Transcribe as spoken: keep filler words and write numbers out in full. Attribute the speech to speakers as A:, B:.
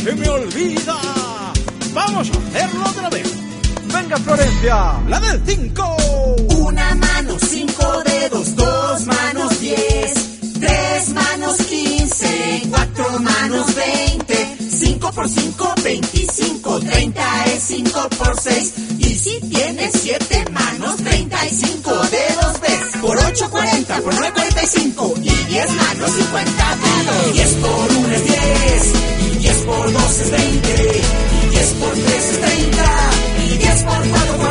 A: se me olvida. Vamos a hacerlo otra vez. Venga, Florencia, la del cinco.
B: Una mano, cinco dedos, dos manos, diez. Tres manos, quince. Cuatro manos, veinte. Cinco por cinco, veinticinco. Treinta es cinco por seis. Y si tienes siete manos, treinta y cinco dedos ves. Por ocho, cuarenta. Por nueve, cuarenta y cinco. Y diez manos, cincuenta dedos. Diez por uno es diez. Y diez por dos es veinte. Y diez por tres es treinta. Y diez por cuatro